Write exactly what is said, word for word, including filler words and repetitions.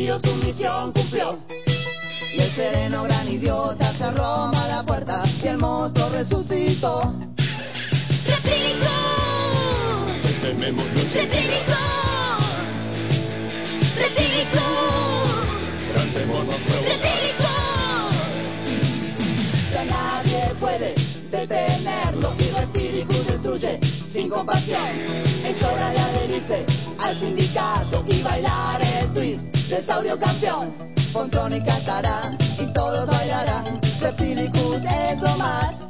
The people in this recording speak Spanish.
Dio su misión cumplió. Y el sereno gran idiota cerró mal la puerta y el monstruo resucitó. ¡Reptílico! Septemémonos. ¡Reptílico! ¡Reptílico! Tratémonos nuevos. ¡Reptílico! Ya nadie puede detenerlo y Reptilicus destruye sin compasión. Es hora de adherirse al sindicato y bailar el twist del saurio campeón. Fontroni cantará y todos bailarán. Reptilicus es lo más.